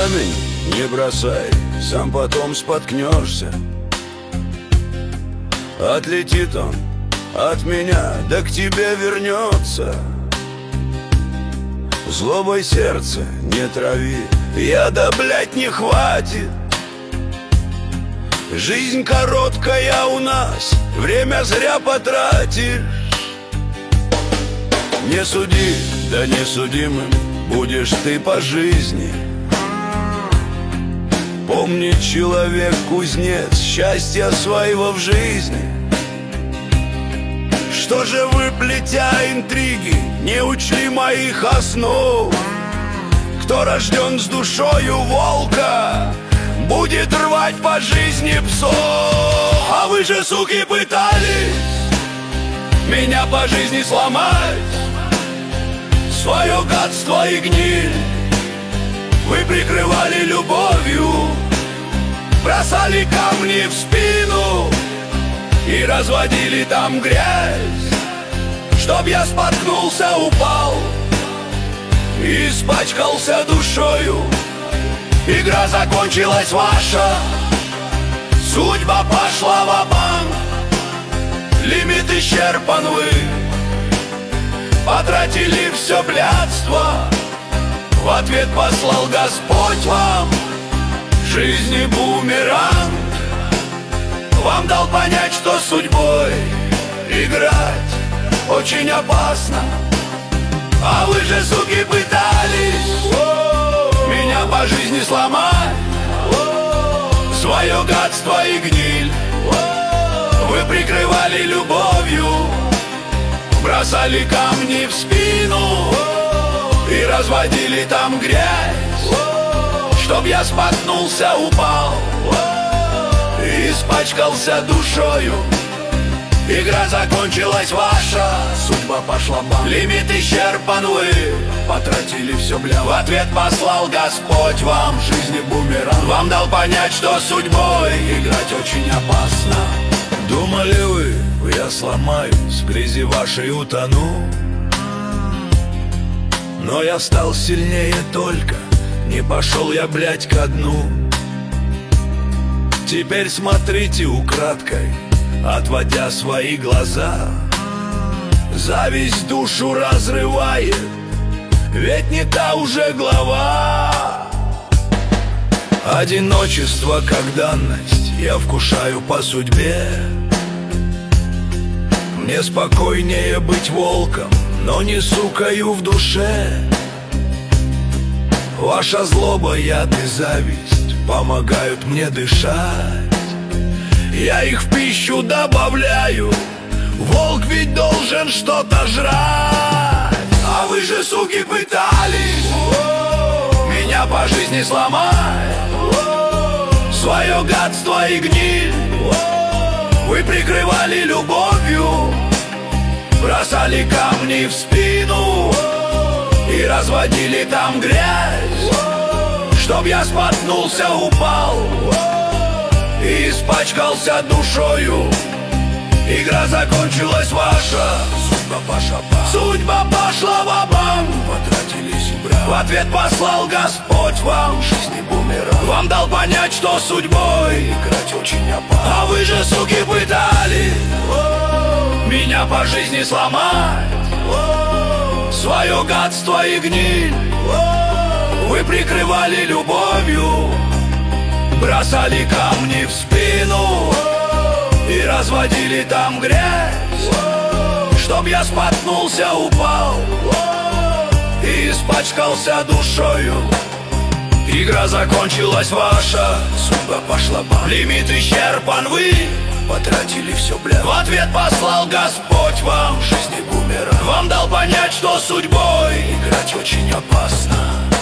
камень не бросай, сам потом споткнешься. Отлетит он от меня, да к тебе вернется. Злобой сердце не трави, яда, блядь, не хватит. Жизнь короткая у нас, время зря потратишь. Не суди, да не судимым будешь ты по жизни. Помни, человек кузнец счастья своего в жизни. Что же вы, плетя интриги, не учли моих основ? Кто рожден с душою волка, будет рвать по жизни псов. А вы же, суки, пытались меня по жизни сломать. Свое гадство и гниль вы прикрывали любовью, бросали камни в спину и разводили там грязь. Чтоб я споткнулся, упал и испачкался душою. Игра закончилась ваша, судьба пошла ва-банк. Лимит исчерпан, вы потратили все блядство. В ответ послал Господь вам в жизни бумеранг. Вам дал понять, что судьбой играть очень опасно. А вы же, суки, пытались меня по жизни сломать. Свое гадство и гниль вы прикрывали любовью, бросали камни в спину и разводили там грязь. Чтоб я споткнулся, упал и испачкался душою. Игра закончилась ваша, судьба пошла бам. Лимит исчерпан, вы потратили все бля. В ответ послал Господь вам в жизни бумеранг. Вам дал понять, что судьбой играть очень опасно. Думали вы, я сломаюсь, в грязи вашей утону. Но я стал сильнее только, не пошел я, блядь, ко дну. Теперь смотрите украдкой, отводя свои глаза. Зависть душу разрывает, ведь не та уже глава. Одиночество как данность я вкушаю по судьбе. Мне спокойнее быть волком, но не сукаю в душе. Ваша злоба, яд и зависть помогают мне дышать. Я их в пищу добавляю, волк ведь должен что-то жрать. А вы же, суки, пытались меня по жизни сломать. Свое гадство и гниль вы прикрывали любовью, бросали камни в спину и разводили там грязь. Чтоб я споткнулся, упал и испачкался душою. Игра закончилась ваша, судьба пошла ва-банк. Потратились бра. В ответ послал Господь вам в жизни бумеранг. Вам дал понять, что судьбой играть очень опасно. А вы же, суки, пытались меня по жизни сломать. Свое гадство и гниль вы прикрывали любовью, бросали камни в спину и разводили там грязь. Чтоб я споткнулся, упал и испачкался душою. Игра закончилась ваша, судьба пошла бам. Лимит исчерпан, вы потратили все бля. В ответ послал Господь вам в жизни бумеранг. Вам дал понять, что судьбой играть очень опасно.